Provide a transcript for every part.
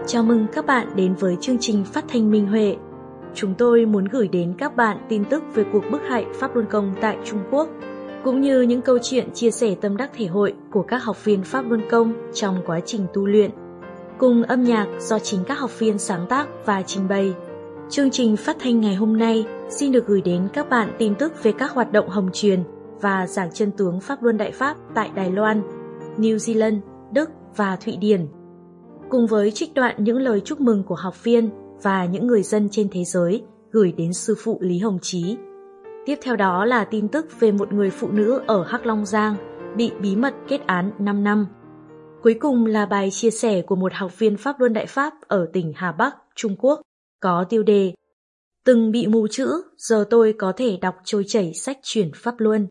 Chào mừng các bạn đến với chương trình phát thanh Minh Huệ. Chúng tôi muốn gửi đến các bạn tin tức về cuộc bức hại Pháp Luân Công tại Trung Quốc, cũng như những câu chuyện chia sẻ tâm đắc thể hội của các học viên Pháp Luân Công trong quá trình tu luyện, cùng âm nhạc do chính các học viên sáng tác và trình bày. Chương trình phát thanh ngày hôm nay xin được gửi đến các bạn tin tức về các hoạt động hồng truyền và giảng chân tướng Pháp Luân Đại Pháp tại Đài Loan, New Zealand, Đức và Thụy Điển, cùng với trích đoạn những lời chúc mừng của học viên và những người dân trên thế giới gửi đến sư phụ Lý Hồng Chí. Tiếp theo đó là tin tức về một người phụ nữ ở Hắc Long Giang bị bí mật kết án 5 năm. Cuối cùng là bài chia sẻ của một học viên Pháp Luân Đại Pháp ở tỉnh Hà Bắc, Trung Quốc, có tiêu đề "Từng bị mù chữ, giờ tôi có thể đọc trôi chảy sách chuyển Pháp Luân".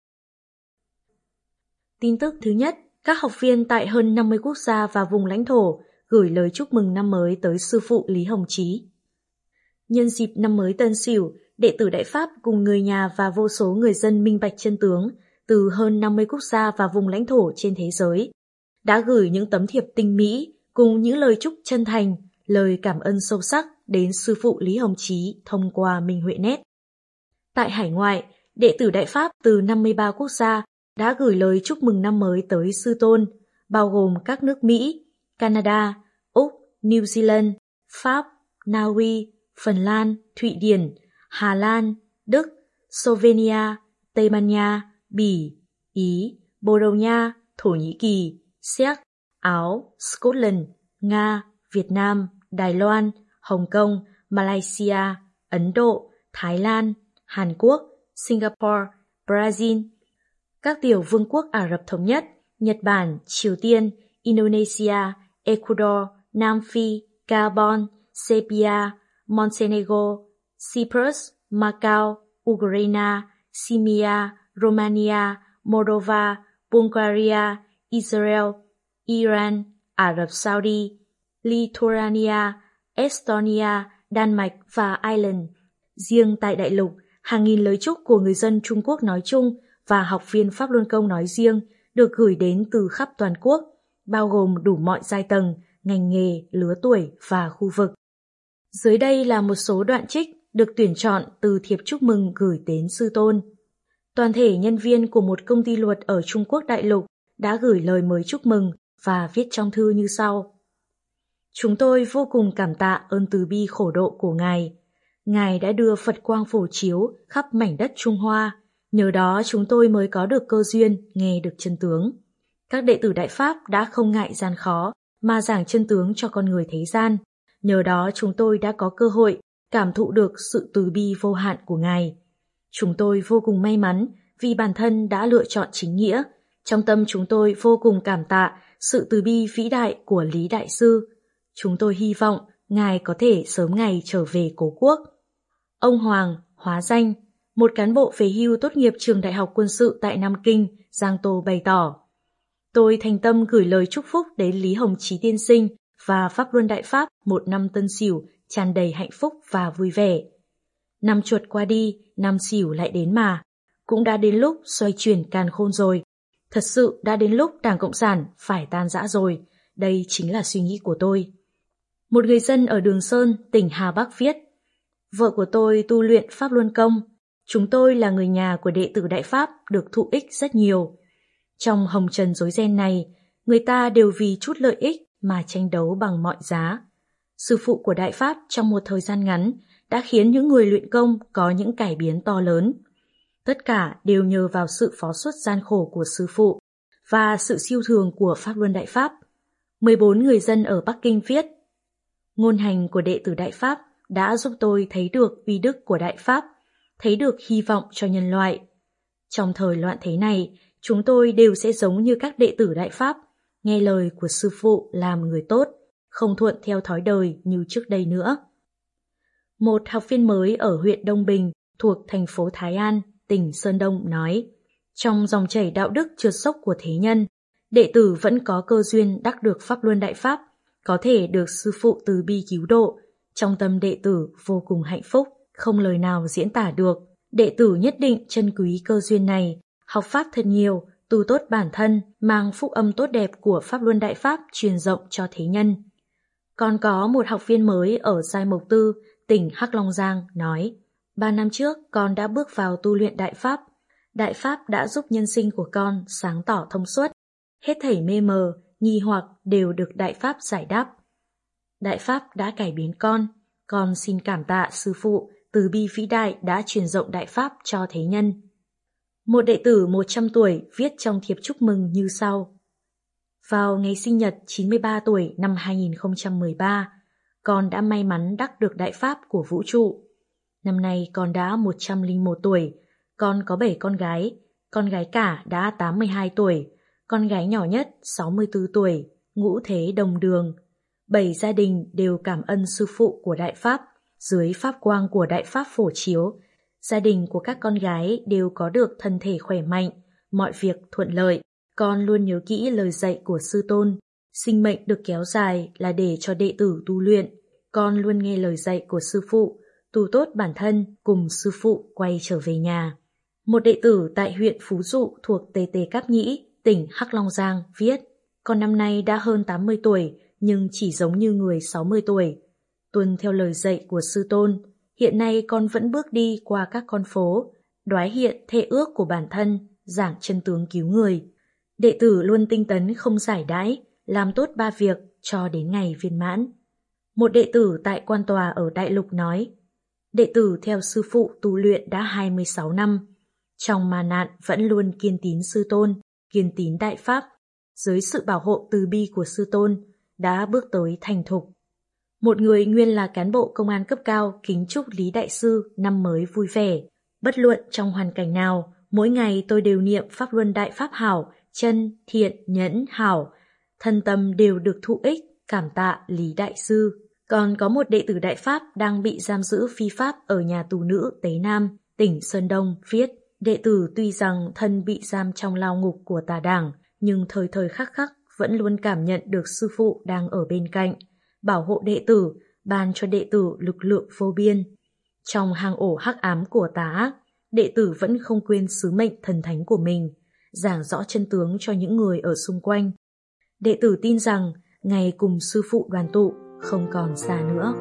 Tin tức thứ nhất, các học viên tại hơn 50 quốc gia và vùng lãnh thổ gửi lời chúc mừng năm mới tới sư phụ Lý Hồng Chí. Nhân dịp năm mới Tân Sửu, đệ tử Đại Pháp cùng người nhà và vô số người dân minh bạch chân tướng từ hơn 50 quốc gia và vùng lãnh thổ trên thế giới đã gửi những tấm thiệp tinh mỹ cùng những lời chúc chân thành, lời cảm ơn sâu sắc đến sư phụ Lý Hồng Chí thông qua Minh Huệ Net. Tại hải ngoại, đệ tử Đại Pháp từ 53 quốc gia đã gửi lời chúc mừng năm mới tới sư tôn, bao gồm các nước Mỹ, Canada, Úc, New Zealand, Pháp, Na Uy, Phần Lan, Thụy Điển, Hà Lan, Đức, Slovenia, Tây Ban Nha, Bỉ, Ý, Bồ Đào Nha, Thổ Nhĩ Kỳ, Séc, Áo, Scotland, Nga, Việt Nam, Đài Loan, Hồng Kông, Malaysia, Ấn Độ, Thái Lan, Hàn Quốc, Singapore, Brazil, các tiểu vương quốc Ả Rập Thống Nhất, Nhật Bản, Triều Tiên, Indonesia, Ecuador, Nam Phi, Gabon, Serbia, Montenegro, Cyprus, Macau, Ukraine, Crimea, Romania, Moldova, Bulgaria, Israel, Iran, Ả Rập Saudi, Lithuania, Estonia, Đan Mạch và Ireland. Riêng tại đại lục, hàng nghìn lời chúc của người dân Trung Quốc nói chung và học viên Pháp Luân Công nói riêng được gửi đến từ khắp toàn quốc, bao gồm đủ mọi giai tầng, ngành nghề, lứa tuổi và khu vực. Dưới đây là một số đoạn trích được tuyển chọn từ thiệp chúc mừng gửi đến sư tôn. Toàn thể nhân viên của một công ty luật ở Trung Quốc đại lục đã gửi lời mời chúc mừng và viết trong thư như sau. Chúng tôi vô cùng cảm tạ ơn từ bi khổ độ của Ngài. Ngài đã đưa Phật quang phổ chiếu khắp mảnh đất Trung Hoa. Nhờ đó chúng tôi mới có được cơ duyên nghe được chân tướng. Các đệ tử Đại Pháp đã không ngại gian khó mà giảng chân tướng cho con người thế gian. Nhờ đó chúng tôi đã có cơ hội cảm thụ được sự từ bi vô hạn của Ngài. Chúng tôi vô cùng may mắn vì bản thân đã lựa chọn chính nghĩa. Trong tâm chúng tôi vô cùng cảm tạ sự từ bi vĩ đại của Lý Đại Sư. Chúng tôi hy vọng Ngài có thể sớm ngày trở về cố quốc. Ông Hoàng, hóa danh, một cán bộ về hưu tốt nghiệp trường Đại học Quân sự tại Nam Kinh, Giang Tô bày tỏ. Tôi thành tâm gửi lời chúc phúc đến Lý Hồng Chí tiên sinh và Pháp Luân Đại Pháp một năm Tân Sửu tràn đầy hạnh phúc và vui vẻ. Năm Chuột qua đi, năm Sửu lại đến mà. Cũng đã đến lúc xoay chuyển càn khôn rồi. Thật sự đã đến lúc Đảng Cộng sản phải tan rã rồi. Đây chính là suy nghĩ của tôi. Một người dân ở Đường Sơn, tỉnh Hà Bắc viết. Vợ của tôi tu luyện Pháp Luân Công. Chúng tôi là người nhà của đệ tử Đại Pháp được thụ ích rất nhiều. Trong hồng trần rối ren này, người ta đều vì chút lợi ích mà tranh đấu bằng mọi giá. Sư phụ của Đại Pháp trong một thời gian ngắn đã khiến những người luyện công có những cải biến to lớn. Tất cả đều nhờ vào sự phó xuất gian khổ của sư phụ và sự siêu thường của Pháp Luân Đại Pháp. 14 người dân ở Bắc Kinh viết. Ngôn hành của đệ tử Đại Pháp đã giúp tôi thấy được uy đức của Đại Pháp, thấy được hy vọng cho nhân loại. Trong thời loạn thế này, chúng tôi đều sẽ giống như các đệ tử Đại Pháp, nghe lời của sư phụ làm người tốt, không thuận theo thói đời như trước đây nữa. Một học viên mới ở huyện Đông Bình thuộc thành phố Thái An, tỉnh Sơn Đông nói, trong dòng chảy đạo đức trượt dốc của thế nhân, đệ tử vẫn có cơ duyên đắc được Pháp Luân Đại Pháp, có thể được sư phụ từ bi cứu độ. Trong tâm đệ tử vô cùng hạnh phúc, không lời nào diễn tả được. Đệ tử nhất định trân quý cơ duyên này, học Pháp thật nhiều, tu tốt bản thân, mang phúc âm tốt đẹp của Pháp Luân Đại Pháp truyền rộng cho thế nhân. Còn có một học viên mới ở Sai Mộc Tư, tỉnh Hắc Long Giang nói, 3 năm trước con đã bước vào tu luyện Đại Pháp. Đại Pháp đã giúp nhân sinh của con sáng tỏ thông suốt. Hết thảy mê mờ, nghi hoặc đều được Đại Pháp giải đáp. Đại Pháp đã cải biến con xin cảm tạ sư phụ từ bi vĩ đại đã truyền rộng Đại Pháp cho thế nhân. Một đệ tử 100 tuổi viết trong thiệp chúc mừng như sau. Vào ngày sinh nhật 93 tuổi năm 2013, con đã may mắn đắc được Đại Pháp của vũ trụ. Năm nay con đã 101 tuổi, con có 7 con gái cả đã 82 tuổi, con gái nhỏ nhất 64 tuổi, ngũ thế đồng đường. 7 gia đình đều cảm ơn sư phụ của Đại Pháp, dưới Pháp quang của Đại Pháp phổ chiếu. Gia đình của các con gái đều có được thân thể khỏe mạnh, mọi việc thuận lợi. Con luôn nhớ kỹ lời dạy của sư tôn, sinh mệnh được kéo dài là để cho đệ tử tu luyện. Con luôn nghe lời dạy của sư phụ, tu tốt bản thân cùng sư phụ quay trở về nhà. Một đệ tử tại huyện Phú Dụ thuộc Tề Tề Cáp Nhĩ, tỉnh Hắc Long Giang viết, con năm nay đã hơn 80 tuổi nhưng chỉ giống như người 60 tuổi. Tuân theo lời dạy của sư tôn, hiện nay con vẫn bước đi qua các con phố, đoái hiện thệ ước của bản thân, giảng chân tướng cứu người. Đệ tử luôn tinh tấn không giải đãi, làm tốt 3 việc cho đến ngày viên mãn. Một đệ tử tại quan tòa ở Đại Lục nói, đệ tử theo sư phụ tu luyện đã 26 năm. Trong màn nạn vẫn luôn kiên tín sư tôn, kiên tín Đại Pháp, dưới sự bảo hộ từ bi của sư tôn, đã bước tới thành thục. Một người nguyên là cán bộ công an cấp cao kính chúc Lý Đại Sư năm mới vui vẻ. Bất luận trong hoàn cảnh nào, mỗi ngày tôi đều niệm Pháp Luân Đại Pháp hảo, chân, thiện, nhẫn, hảo. Thân tâm đều được thụ ích, cảm tạ Lý Đại Sư. Còn có một đệ tử Đại Pháp đang bị giam giữ phi pháp ở nhà tù nữ Tế Nam, tỉnh Sơn Đông, viết, đệ tử tuy rằng thân bị giam trong lao ngục của tà đảng, nhưng thời thời khắc khắc vẫn luôn cảm nhận được sư phụ đang ở bên cạnh, bảo hộ đệ tử, ban cho đệ tử lực lượng vô biên. Trong hang ổ hắc ám của tà ác, đệ tử vẫn không quên sứ mệnh thần thánh của mình, giảng rõ chân tướng cho những người ở xung quanh. Đệ tử tin rằng ngày cùng sư phụ đoàn tụ không còn xa nữa.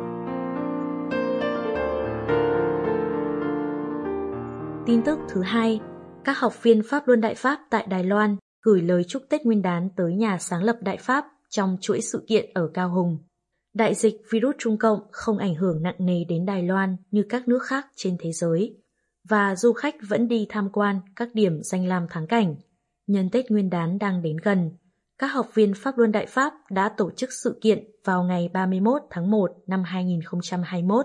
Tin tức thứ hai, các học viên Pháp Luân Đại Pháp tại Đài Loan gửi lời chúc Tết Nguyên đán tới nhà sáng lập Đại Pháp trong chuỗi sự kiện ở Cao Hùng. Đại dịch virus Trung Cộng không ảnh hưởng nặng nề đến Đài Loan như các nước khác trên thế giới, và du khách vẫn đi tham quan các điểm danh lam thắng cảnh. Nhân Tết Nguyên đán đang đến gần, các học viên Pháp Luân Đại Pháp đã tổ chức sự kiện vào ngày 31 tháng 1 năm 2021.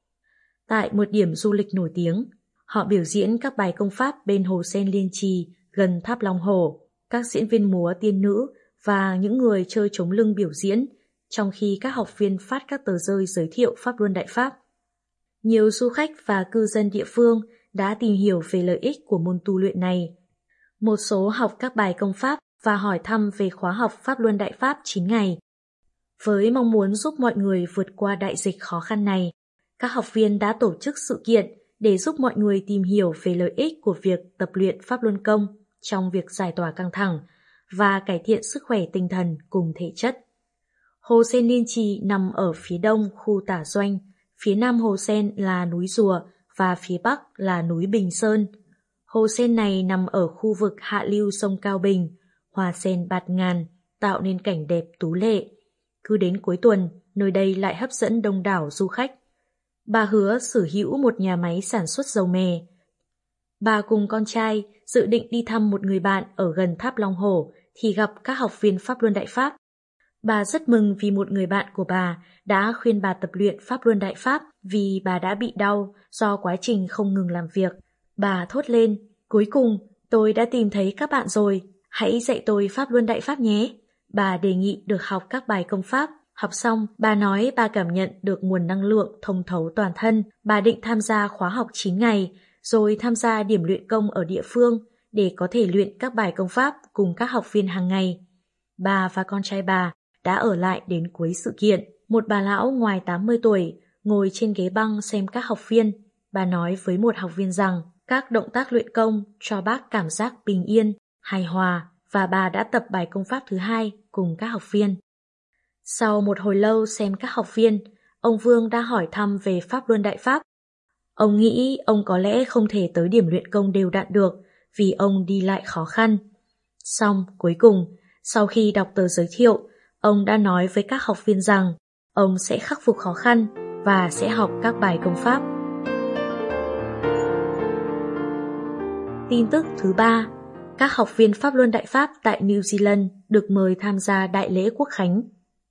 Tại một điểm du lịch nổi tiếng, họ biểu diễn các bài công pháp bên Hồ Sen Liên Trì gần Tháp Long Hồ, các diễn viên múa tiên nữ và những người chơi chống lưng biểu diễn, trong khi các học viên phát các tờ rơi giới thiệu Pháp Luân Đại Pháp. Nhiều du khách và cư dân địa phương đã tìm hiểu về lợi ích của môn tu luyện này. Một số học các bài công pháp và hỏi thăm về khóa học Pháp Luân Đại Pháp 9 ngày. Với mong muốn giúp mọi người vượt qua đại dịch khó khăn này, các học viên đã tổ chức sự kiện để giúp mọi người tìm hiểu về lợi ích của việc tập luyện Pháp Luân Công trong việc giải tỏa căng thẳng và cải thiện sức khỏe tinh thần cùng thể chất. Hồ Sen Liên Trì nằm ở phía đông khu Tả Doanh, phía nam Hồ Sen là núi Rùa và phía bắc là núi Bình Sơn. Hồ Sen này nằm ở khu vực hạ lưu sông Cao Bình, hoa sen bạt ngàn, tạo nên cảnh đẹp tú lệ. Cứ đến cuối tuần, nơi đây lại hấp dẫn đông đảo du khách. Bà hứa sở hữu một nhà máy sản xuất dầu mè. Bà cùng con trai dự định đi thăm một người bạn ở gần Tháp Long Hồ thì gặp các học viên Pháp Luân Đại Pháp. Bà rất mừng vì một người bạn của bà đã khuyên bà tập luyện Pháp Luân Đại Pháp vì bà đã bị đau do quá trình không ngừng làm việc. Bà thốt lên, cuối cùng tôi đã tìm thấy các bạn rồi, hãy dạy tôi Pháp Luân Đại Pháp nhé. Bà đề nghị được học các bài công pháp. Học xong, bà nói bà cảm nhận được nguồn năng lượng thông thấu toàn thân. Bà định tham gia khóa học 9 ngày, rồi tham gia điểm luyện công ở địa phương để có thể luyện các bài công pháp cùng các học viên hàng ngày. Bà và con trai bà đã ở lại đến cuối sự kiện. Một bà lão ngoài 80 tuổi ngồi trên ghế băng xem các học viên. Bà nói với một học viên rằng các động tác luyện công cho bác cảm giác bình yên, hài hòa và bà đã tập bài công pháp thứ 2 cùng các học viên. Sau một hồi lâu xem các học viên, ông Vương đã hỏi thăm về Pháp Luân Đại Pháp. Ông nghĩ ông có lẽ không thể tới điểm luyện công đều đặn được vì ông đi lại khó khăn. Xong, cuối cùng, sau khi đọc tờ giới thiệu, ông đã nói với các học viên rằng ông sẽ khắc phục khó khăn và sẽ học các bài công pháp. Tin tức thứ 3, các học viên Pháp Luân Đại Pháp tại New Zealand được mời tham gia Đại lễ Quốc khánh.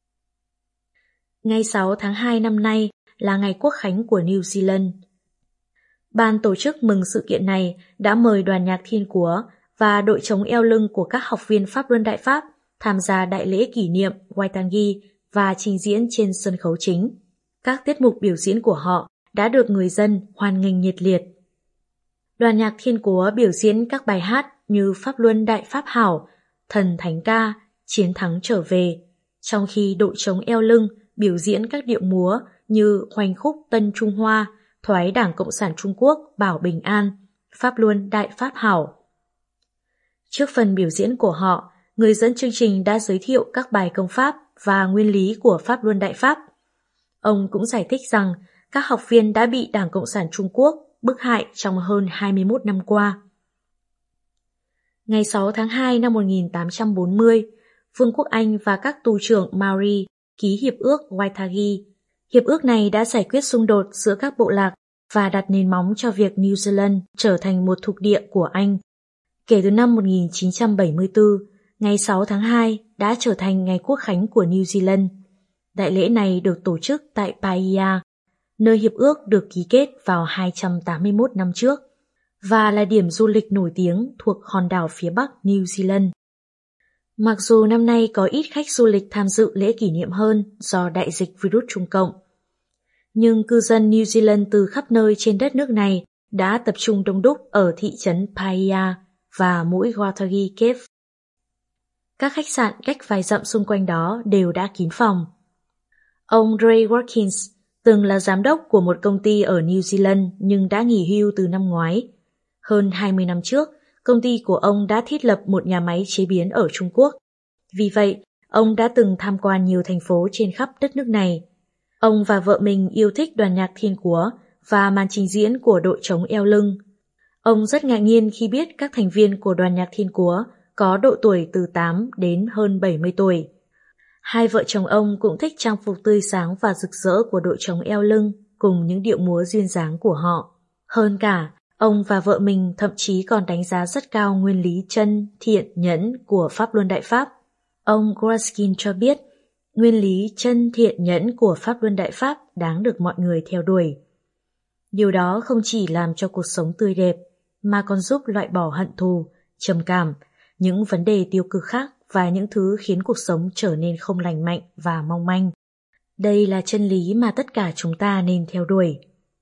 Ngày 6 tháng 2 năm nay là ngày Quốc khánh của New Zealand. Ban tổ chức mừng sự kiện này đã mời đoàn nhạc Thiên Cúa và đội trống eo lưng của các học viên Pháp Luân Đại Pháp tham gia đại lễ kỷ niệm Waitangi và trình diễn trên sân khấu chính. Các tiết mục biểu diễn của họ đã được người dân hoan nghênh nhiệt liệt. Đoàn nhạc Thiên Cúa biểu diễn các bài hát như Pháp Luân Đại Pháp Hảo, Thần Thánh Ca, Chiến Thắng Trở Về, trong khi đội trống eo lưng biểu diễn các điệu múa như Hoành khúc Tân Trung Hoa, Thoái Đảng Cộng sản Trung Quốc Bảo Bình An, Pháp Luân Đại Pháp Hảo. Trước phần biểu diễn của họ, người dẫn chương trình đã giới thiệu các bài công pháp và nguyên lý của Pháp Luân Đại Pháp. Ông cũng giải thích rằng các học viên đã bị Đảng Cộng sản Trung Quốc bức hại trong hơn 21 năm qua. Ngày 6 tháng 2 năm 1840, Vương quốc Anh và các tù trưởng Maori ký Hiệp ước Waitangi. Hiệp ước này đã giải quyết xung đột giữa các bộ lạc và đặt nền móng cho việc New Zealand trở thành một thuộc địa của Anh. Kể từ năm 1974, ngày 6 tháng 2 đã trở thành ngày Quốc khánh của New Zealand. Đại lễ này được tổ chức tại Paia, nơi hiệp ước được ký kết vào 281 năm trước, và là điểm du lịch nổi tiếng thuộc hòn đảo phía Bắc New Zealand. Mặc dù năm nay có ít khách du lịch tham dự lễ kỷ niệm hơn do đại dịch virus Trung Cộng, nhưng cư dân New Zealand từ khắp nơi trên đất nước này đã tập trung đông đúc ở thị trấn Paia và mũi Waitangi Cave. Các khách sạn cách vài dặm xung quanh đó đều đã kín phòng. Ông Ray Watkins từng là giám đốc của một công ty ở New Zealand nhưng đã nghỉ hưu từ năm ngoái. Hơn 20 năm trước, công ty của ông đã thiết lập một nhà máy chế biến ở Trung Quốc. Vì vậy, ông đã từng tham quan nhiều thành phố trên khắp đất nước này. Ông và vợ mình yêu thích đoàn nhạc Thiên Cúa và màn trình diễn của đội trống eo lưng. Ông rất ngạc nhiên khi biết các thành viên của đoàn nhạc Thiên Cúa có độ tuổi từ 8 đến hơn 70 tuổi. Hai vợ chồng ông cũng thích trang phục tươi sáng và rực rỡ của đội trống eo lưng cùng những điệu múa duyên dáng của họ. Hơn cả, ông và vợ mình thậm chí còn đánh giá rất cao nguyên lý chân, thiện, nhẫn của Pháp Luân Đại Pháp. Ông Graskin cho biết, nguyên lý chân, thiện, nhẫn của Pháp Luân Đại Pháp đáng được mọi người theo đuổi. Điều đó không chỉ làm cho cuộc sống tươi đẹp, mà còn giúp loại bỏ hận thù, trầm cảm, những vấn đề tiêu cực khác và những thứ khiến cuộc sống trở nên không lành mạnh và mong manh. Đây là chân lý mà tất cả chúng ta nên theo đuổi.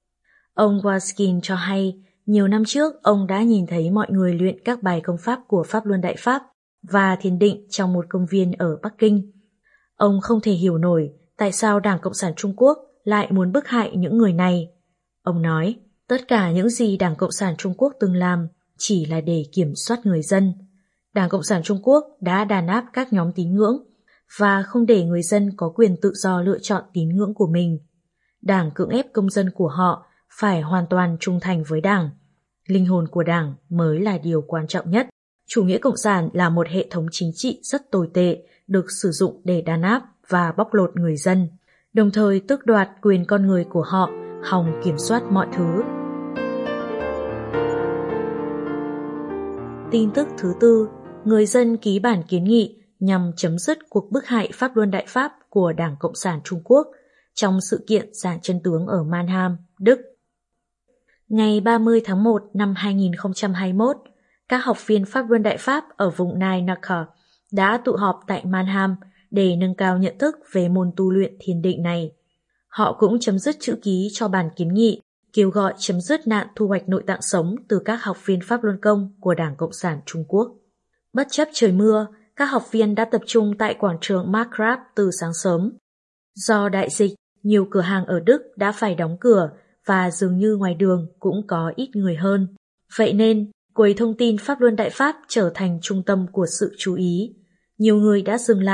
Ông Waskin cho hay, nhiều năm trước ông đã nhìn thấy mọi người luyện các bài công pháp của Pháp Luân Đại Pháp và thiền định trong một công viên ở Bắc Kinh. Ông không thể hiểu nổi tại sao Đảng Cộng sản Trung Quốc lại muốn bức hại những người này. Ông nói, tất cả những gì Đảng Cộng sản Trung Quốc từng làm chỉ là để kiểm soát người dân. Đảng Cộng sản Trung Quốc đã đàn áp các nhóm tín ngưỡng và không để người dân có quyền tự do lựa chọn tín ngưỡng của mình. Đảng cưỡng ép công dân của họ phải hoàn toàn trung thành với Đảng. Linh hồn của Đảng mới là điều quan trọng nhất. Chủ nghĩa cộng sản là một hệ thống chính trị rất tồi tệ, được sử dụng để đàn áp và bóc lột người dân, đồng thời tước đoạt quyền con người của họ, hòng kiểm soát mọi thứ. Tin tức thứ tư, người dân ký bản kiến nghị nhằm chấm dứt cuộc bức hại Pháp Luân Đại Pháp của Đảng Cộng sản Trung Quốc trong sự kiện giảng chân tướng ở Mannheim, Đức. Ngày 30 tháng 1 năm 2021, các học viên Pháp Luân Đại Pháp ở vùng Nai-Naka đã tụ họp tại Mannheim để nâng cao nhận thức về môn tu luyện thiền định này. Họ cũng chấm dứt chữ ký cho bản kiến nghị kêu gọi chấm dứt nạn thu hoạch nội tạng sống từ các học viên Pháp Luân Công của Đảng Cộng sản Trung Quốc. Bất chấp trời mưa, các học viên đã tập trung tại quảng trường Markgraf từ sáng sớm. Do đại dịch, nhiều cửa hàng ở Đức đã phải đóng cửa và dường như ngoài đường cũng có ít người hơn. Vậy nên, quầy thông tin Pháp Luân Đại Pháp trở thành trung tâm của sự chú ý. Nhiều người đã dừng lại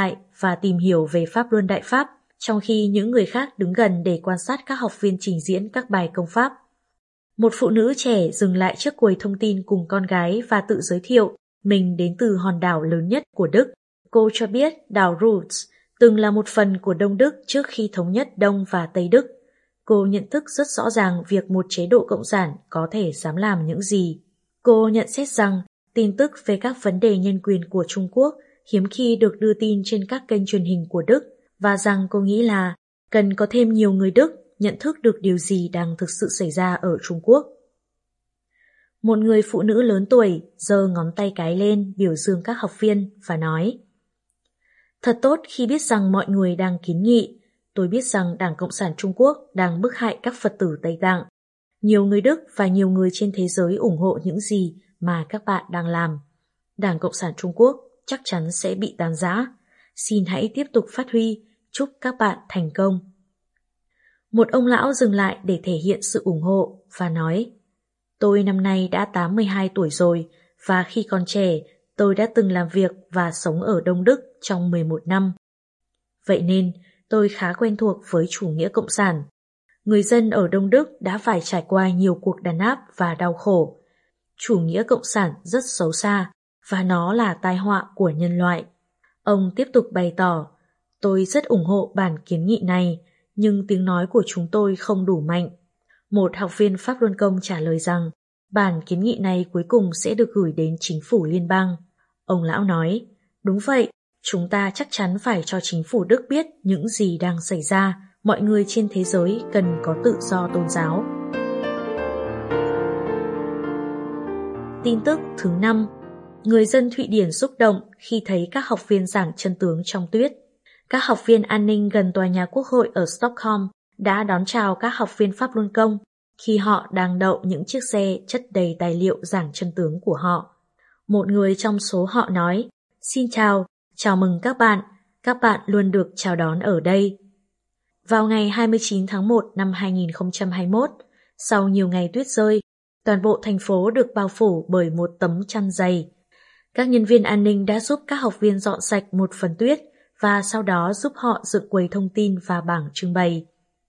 và tìm hiểu về Pháp Luân Đại Pháp, trong khi những người khác đứng gần để quan sát các học viên trình diễn các bài công pháp. Một phụ nữ trẻ dừng lại trước quầy thông tin cùng con gái và tự giới thiệu mình đến từ hòn đảo lớn nhất của Đức. Cô cho biết đảo Rhodes từng là một phần của Đông Đức trước khi thống nhất Đông và Tây Đức. Cô nhận thức rất rõ ràng việc một chế độ cộng sản có thể dám làm những gì. Cô nhận xét rằng tin tức về các vấn đề nhân quyền của Trung Quốc hiếm khi được đưa tin trên các kênh truyền hình của Đức, và rằng cô nghĩ là cần có thêm nhiều người Đức nhận thức được điều gì đang thực sự xảy ra ở Trung Quốc. Một người phụ nữ lớn tuổi giơ ngón tay cái lên biểu dương các học viên và nói: Thật tốt khi biết rằng mọi người đang kiến nghị. Tôi biết rằng Đảng Cộng sản Trung Quốc đang bức hại các Phật tử Tây Tạng. Nhiều người Đức và nhiều người trên thế giới ủng hộ những gì mà các bạn đang làm. Đảng Cộng sản Trung Quốc chắc chắn sẽ bị tan rã. Xin hãy tiếp tục phát huy. Chúc các bạn thành công. Một ông lão dừng lại để thể hiện sự ủng hộ và nói: Tôi năm nay đã 82 tuổi rồi, và khi còn trẻ tôi đã từng làm việc và sống ở Đông Đức trong 11 năm. Vậy nên tôi khá quen thuộc với chủ nghĩa cộng sản. Người dân ở Đông Đức đã phải trải qua nhiều cuộc đàn áp và đau khổ. Chủ nghĩa cộng sản rất xấu xa và nó là tai họa của nhân loại. Ông tiếp tục bày tỏ: Tôi rất ủng hộ bản kiến nghị này, nhưng tiếng nói của chúng tôi không đủ mạnh. Một học viên Pháp Luân Công trả lời rằng bản kiến nghị này cuối cùng sẽ được gửi đến chính phủ liên bang. Ông lão nói: Đúng vậy, chúng ta chắc chắn phải cho chính phủ Đức biết những gì đang xảy ra. Mọi người trên thế giới cần có tự do tôn giáo. Tin tức thứ 5. Người dân Thụy Điển xúc động khi thấy các học viên giảng chân tướng trong tuyết. Các học viên an ninh gần tòa nhà Quốc hội ở Stockholm đã đón chào các học viên Pháp Luân Công khi họ đang đậu những chiếc xe chất đầy tài liệu giảng chân tướng của họ. Một người trong số họ nói: Xin chào, chào mừng các bạn luôn được chào đón ở đây. Vào ngày 29 tháng 1 năm 2021, sau nhiều ngày tuyết rơi, toàn bộ thành phố được bao phủ bởi một tấm chăn dày. Các nhân viên an ninh đã giúp các học viên dọn sạch một phần tuyết và sau đó giúp họ dựng quầy thông tin và bảng trưng bày.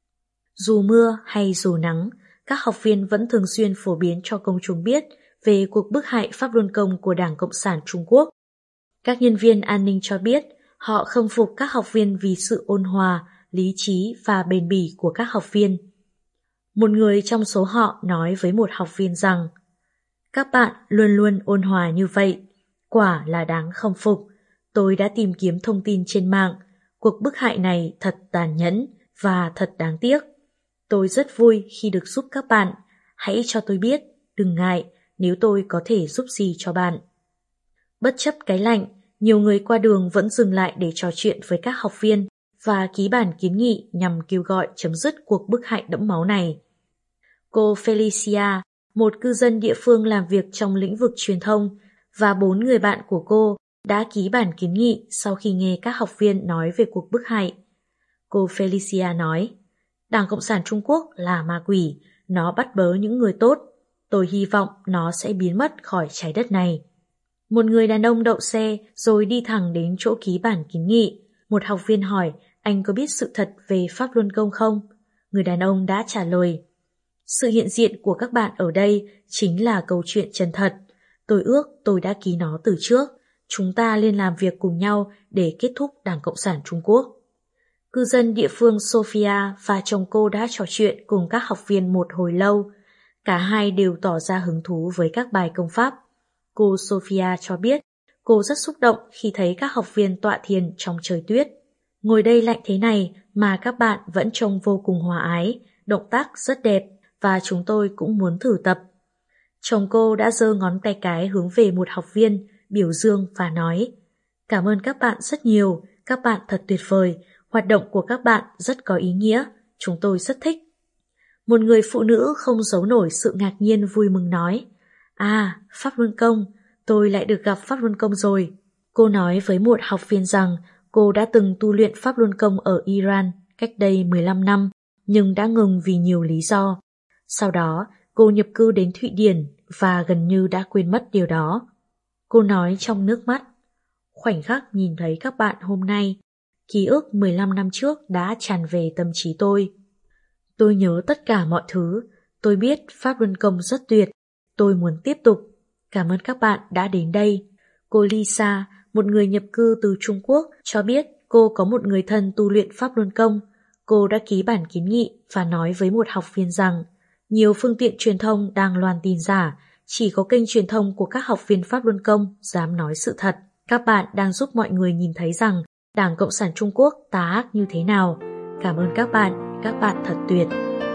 Dù mưa hay dù nắng, các học viên vẫn thường xuyên phổ biến cho công chúng biết về cuộc bức hại Pháp Luân Công của Đảng Cộng sản Trung Quốc. Các nhân viên an ninh cho biết họ khâm phục các học viên vì sự ôn hòa, lý trí và bền bỉ của các học viên. Một người trong số họ nói với một học viên rằng: Các bạn luôn luôn ôn hòa như vậy, quả là đáng khâm phục. Tôi đã tìm kiếm thông tin trên mạng, cuộc bức hại này thật tàn nhẫn và thật đáng tiếc. Tôi rất vui khi được giúp các bạn, hãy cho tôi biết, đừng ngại nếu tôi có thể giúp gì cho bạn. Bất chấp cái lạnh, nhiều người qua đường vẫn dừng lại để trò chuyện với các học viên và ký bản kiến nghị nhằm kêu gọi chấm dứt cuộc bức hại đẫm máu này. Cô Felicia, một cư dân địa phương làm việc trong lĩnh vực truyền thông, và 4 người bạn của cô đã ký bản kiến nghị sau khi nghe các học viên nói về cuộc bức hại. Cô Felicia nói: Đảng Cộng sản Trung Quốc là ma quỷ, nó bắt bớ những người tốt. Tôi hy vọng nó sẽ biến mất khỏi trái đất này. Một người đàn ông đậu xe rồi đi thẳng đến chỗ ký bản kiến nghị. Một học viên hỏi anh có biết sự thật về Pháp Luân Công không? Người đàn ông đã trả lời: Sự hiện diện của các bạn ở đây chính là câu chuyện chân thật. Tôi ước tôi đã ký nó từ trước. Chúng ta nên làm việc cùng nhau để kết thúc Đảng Cộng sản Trung Quốc. Cư dân địa phương Sophia và chồng cô đã trò chuyện cùng các học viên một hồi lâu. Cả hai đều tỏ ra hứng thú với các bài công pháp. Cô Sophia cho biết cô rất xúc động khi thấy các học viên tọa thiền trong trời tuyết. Ngồi đây lạnh thế này mà các bạn vẫn trông vô cùng hòa ái, động tác rất đẹp và chúng tôi cũng muốn thử tập. Chồng cô đã giơ ngón tay cái hướng về một học viên, biểu dương và nói: Cảm ơn các bạn rất nhiều, các bạn thật tuyệt vời, hoạt động của các bạn rất có ý nghĩa, chúng tôi rất thích. Một người phụ nữ không giấu nổi sự ngạc nhiên vui mừng nói: Pháp Luân Công, tôi lại được gặp Pháp Luân Công rồi. Cô nói với một học viên rằng cô đã từng tu luyện Pháp Luân Công ở Iran cách đây 15 năm, nhưng đã ngừng vì nhiều lý do. Sau đó, cô nhập cư đến Thụy Điển và gần như đã quên mất điều đó. Cô nói trong nước mắt: Khoảnh khắc nhìn thấy các bạn hôm nay, Ký ức 15 năm trước đã tràn về tâm trí tôi. Tôi nhớ tất cả mọi thứ. Tôi biết Pháp Luân Công rất tuyệt. Tôi muốn tiếp tục. Cảm ơn các bạn đã đến đây. Cô Lisa, một người nhập cư từ Trung Quốc, cho biết cô có một người thân tu luyện Pháp Luân Công. Cô đã ký bản kiến nghị và nói với một học viên rằng nhiều phương tiện truyền thông đang loan tin giả, chỉ có kênh truyền thông của các học viên Pháp Luân Công dám nói sự thật. Các bạn đang giúp mọi người nhìn thấy rằng Đảng Cộng sản Trung Quốc tà ác như thế nào. Cảm ơn các bạn thật tuyệt.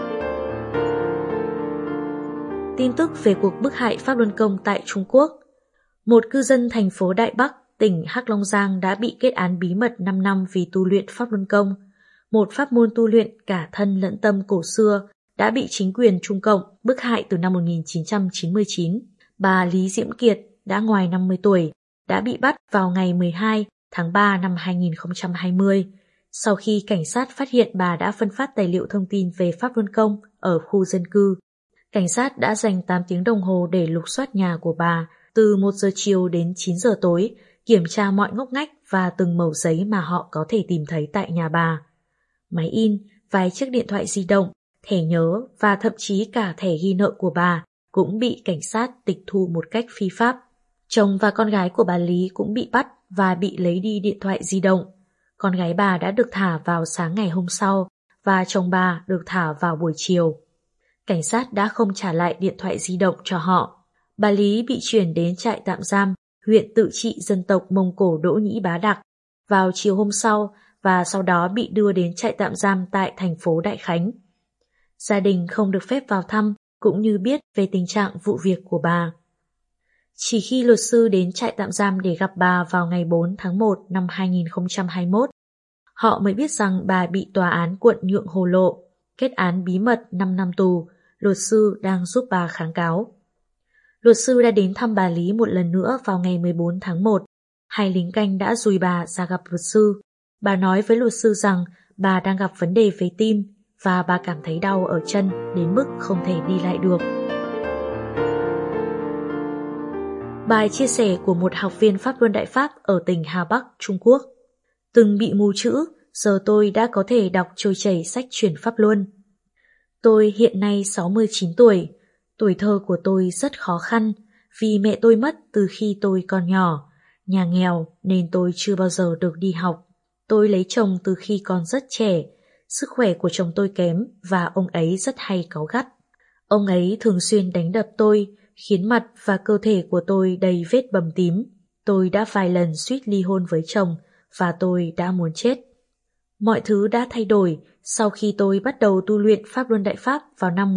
Tin tức về cuộc bức hại Pháp Luân Công tại Trung Quốc. Một cư dân thành phố Đại Bắc, tỉnh Hắc Long Giang đã bị kết án bí mật 5 năm vì tu luyện Pháp Luân Công. Một pháp môn tu luyện cả thân lẫn tâm cổ xưa đã bị chính quyền Trung Cộng bức hại từ năm 1999. Bà Lý Diễm Kiệt đã ngoài 50 tuổi, đã bị bắt vào ngày 12 tháng 3 năm 2020. Sau khi cảnh sát phát hiện bà đã phân phát tài liệu thông tin về Pháp Luân Công ở khu dân cư. Cảnh sát đã dành 8 tiếng đồng hồ để lục soát nhà của bà, từ 1 giờ chiều đến 9 giờ tối, kiểm tra mọi ngóc ngách và từng mẩu giấy mà họ có thể tìm thấy tại nhà bà. Máy in, vài chiếc điện thoại di động, thẻ nhớ và thậm chí cả thẻ ghi nợ của bà cũng bị cảnh sát tịch thu một cách phi pháp. Chồng và con gái của bà Lý cũng bị bắt và bị lấy đi điện thoại di động. Con gái bà đã được thả vào sáng ngày hôm sau và chồng bà được thả vào buổi chiều. Cảnh sát đã không trả lại điện thoại di động cho họ. Bà Lý bị chuyển đến trại tạm giam huyện tự trị dân tộc Mông Cổ Đỗ Nhĩ Bá Đặc vào chiều hôm sau và sau đó bị đưa đến trại tạm giam tại thành phố Đại Khánh. Gia đình không được phép vào thăm cũng như biết về tình trạng vụ việc của bà. Chỉ khi luật sư đến trại tạm giam để gặp bà vào ngày 4 tháng 1 năm 2021, họ mới biết rằng bà bị tòa án quận Nhượng Hồ Lộ kết án bí mật 5 năm tù. Luật sư đang giúp bà kháng cáo. Luật sư đã đến thăm bà Lý một lần nữa vào ngày 14 tháng 1. Hai lính canh đã dùi bà ra gặp luật sư. Bà nói với luật sư rằng bà đang gặp vấn đề về tim và bà cảm thấy đau ở chân đến mức không thể đi lại được. Bài chia sẻ của một học viên Pháp Luân Đại Pháp ở tỉnh Hà Bắc, Trung Quốc. Từng bị mù chữ, giờ tôi đã có thể đọc trôi chảy sách truyền Pháp Luân. Tôi hiện nay 69 tuổi. Tuổi thơ của tôi rất khó khăn vì mẹ tôi mất từ khi tôi còn nhỏ. Nhà nghèo nên tôi chưa bao giờ được đi học. Tôi lấy chồng từ khi còn rất trẻ. Sức khỏe của chồng tôi kém và ông ấy rất hay cáu gắt. Ông ấy thường xuyên đánh đập tôi, khiến mặt và cơ thể của tôi đầy vết bầm tím. Tôi đã vài lần suýt ly hôn với chồng và tôi đã muốn chết. Mọi thứ đã thay đổi sau khi tôi bắt đầu tu luyện Pháp Luân Đại Pháp vào năm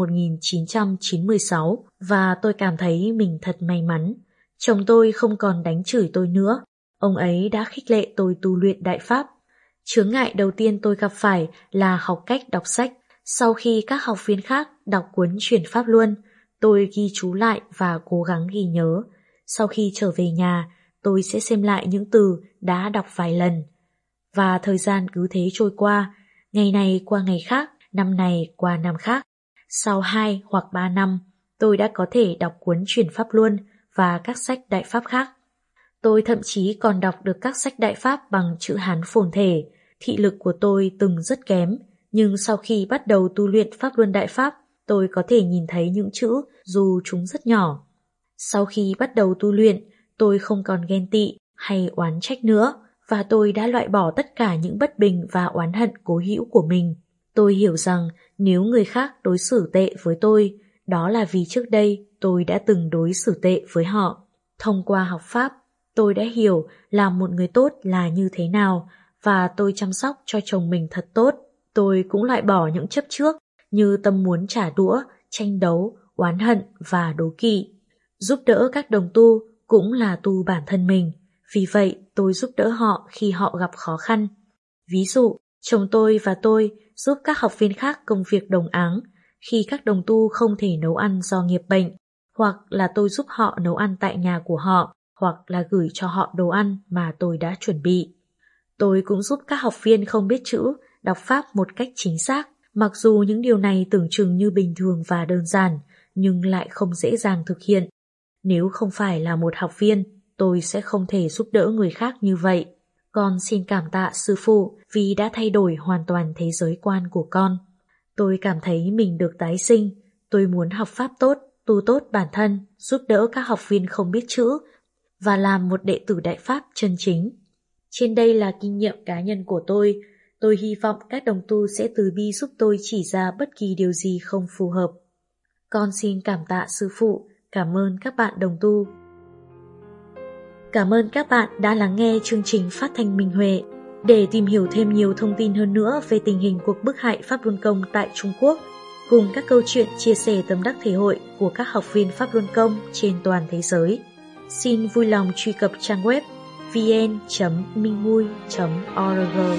1996 và tôi cảm thấy mình thật may mắn. Chồng tôi không còn đánh chửi tôi nữa. Ông ấy đã khích lệ tôi tu luyện Đại Pháp. Chướng ngại đầu tiên tôi gặp phải là học cách đọc sách. Sau khi các học viên khác đọc cuốn Chuyển Pháp Luân, tôi ghi chú lại và cố gắng ghi nhớ. Sau khi trở về nhà, tôi sẽ xem lại những từ đã đọc vài lần. Và thời gian cứ thế trôi qua, ngày này qua ngày khác, năm này qua năm khác. Sau 2 hoặc 3 năm, tôi đã có thể đọc cuốn Chuyển Pháp Luân và các sách Đại Pháp khác. Tôi thậm chí còn đọc được các sách Đại Pháp bằng chữ Hán phồn thể. Thị lực của tôi từng rất kém, nhưng sau khi bắt đầu tu luyện Pháp Luân Đại Pháp, tôi có thể nhìn thấy những chữ dù chúng rất nhỏ. Sau khi bắt đầu tu luyện, tôi không còn ghen tị hay oán trách nữa, và tôi đã loại bỏ tất cả những bất bình và oán hận cố hữu của mình. Tôi hiểu rằng nếu người khác đối xử tệ với tôi, đó là vì trước đây tôi đã từng đối xử tệ với họ. Thông qua học Pháp, tôi đã hiểu làm một người tốt là như thế nào, và tôi chăm sóc cho chồng mình thật tốt. Tôi cũng loại bỏ những chấp trước như tâm muốn trả đũa, tranh đấu, oán hận và đố kỵ. Giúp đỡ các đồng tu cũng là tu bản thân mình. Vì vậy, tôi giúp đỡ họ khi họ gặp khó khăn. Ví dụ, chồng tôi và tôi giúp các học viên khác công việc đồng áng khi các đồng tu không thể nấu ăn do nghiệp bệnh, hoặc là tôi giúp họ nấu ăn tại nhà của họ, hoặc là gửi cho họ đồ ăn mà tôi đã chuẩn bị. Tôi cũng giúp các học viên không biết chữ, đọc Pháp một cách chính xác, mặc dù những điều này tưởng chừng như bình thường và đơn giản, nhưng lại không dễ dàng thực hiện. Nếu không phải là một học viên, tôi sẽ không thể giúp đỡ người khác như vậy. Con xin cảm tạ sư phụ vì đã thay đổi hoàn toàn thế giới quan của con. Tôi cảm thấy mình được tái sinh. Tôi muốn học pháp tốt, tu tốt bản thân, giúp đỡ các học viên không biết chữ và làm một đệ tử Đại Pháp chân chính. Trên đây là kinh nghiệm cá nhân của tôi. Tôi hy vọng các đồng tu sẽ từ bi giúp tôi chỉ ra bất kỳ điều gì không phù hợp. Con xin cảm tạ sư phụ, cảm ơn các bạn đồng tu. Cảm ơn các bạn đã lắng nghe chương trình phát thanh Minh Huệ. Để tìm hiểu thêm nhiều thông tin hơn nữa về tình hình cuộc bức hại Pháp Luân Công tại Trung Quốc, cùng các câu chuyện chia sẻ tâm đắc thể hội của các học viên Pháp Luân Công trên toàn thế giới, xin vui lòng truy cập trang web vn.minhui.org.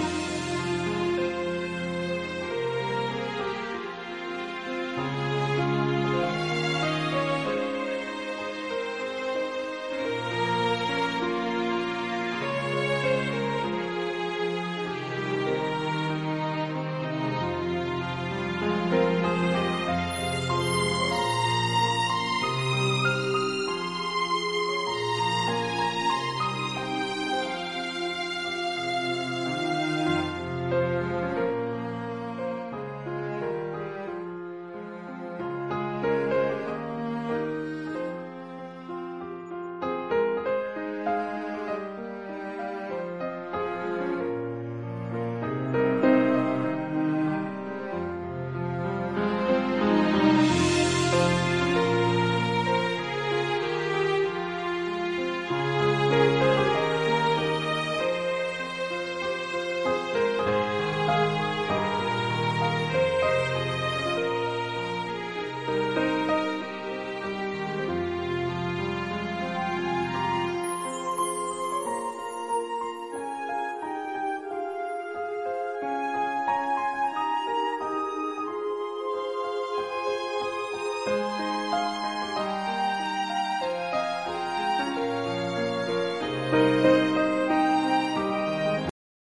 Thank you.